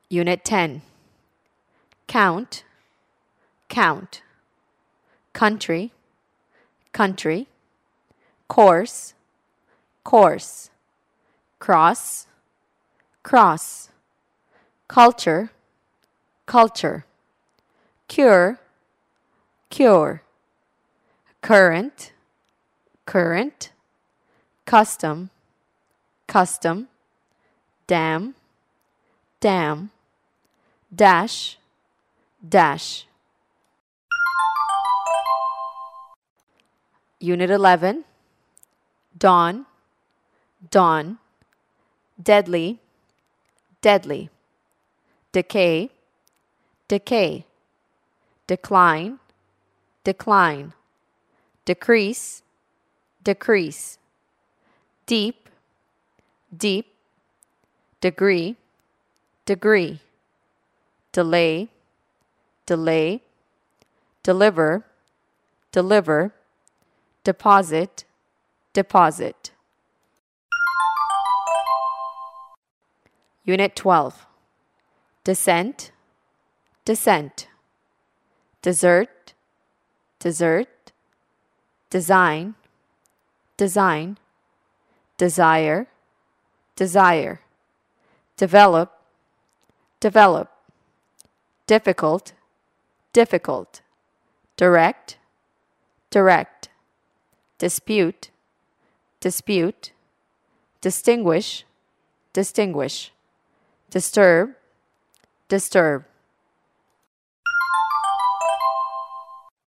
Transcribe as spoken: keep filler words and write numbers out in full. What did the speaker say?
Unit ten. Count, count. Country, country. Course, course. Cross, cross. Culture, culture. Cure, cure. Current, current. Custom, custom. Dam, dam. Dash, dash. Unit eleven. Dawn, dawn. Deadly, deadly. Decay, decay. Decline, decline. Decrease, decrease. Deep, deep. Degree, degree. Delay, delay. Deliver, deliver. Deposit, deposit. Unit twelve. Descent, descent. Dessert, dessert. Design, design. Desire, desire. Develop, develop. Difficult, difficult. Direct, direct. Dispute, dispute. Distinguish, distinguish. Disturb, disturb.